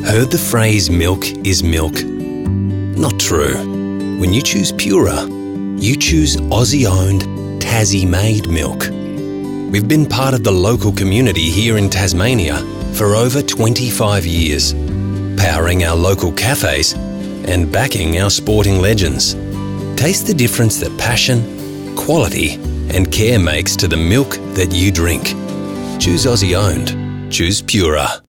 Heard the phrase milk is milk? Not true. When you choose Pura, you choose Aussie-owned, Tassie-made milk. We've been part of the local community here in Tasmania for over 25 years, powering our local cafes and backing our sporting legends. Taste the difference that passion, quality and care makes to the milk that you drink. Choose Aussie-owned. Choose Pura.